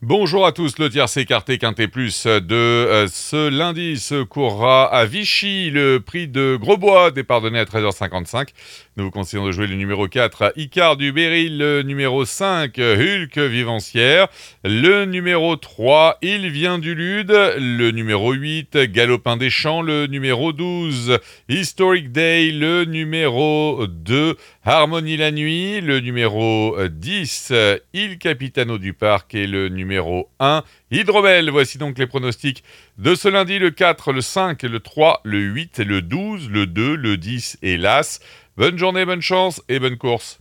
Bonjour à tous, le tiercé écarté Quintet Plus de ce lundi se courra à Vichy, le prix de Grosbois, départ donné à 13h55. Nous vous conseillons de jouer le numéro 4, Icare du Berry, le numéro 5, Hulk Vivancière, le numéro 3, Il vient du Lude, le numéro 8, Galopin des Champs, le numéro 12, Historic Day, le numéro 2, Harmonie la nuit, le numéro 10, Il Capitano du Parc et le numéro 1, Hydromel. Voici donc les pronostics de ce lundi, le 4, le 5, le 3, le 8, le 12, le 2, le 10 et l'As. Bonne journée, bonne chance et bonne course.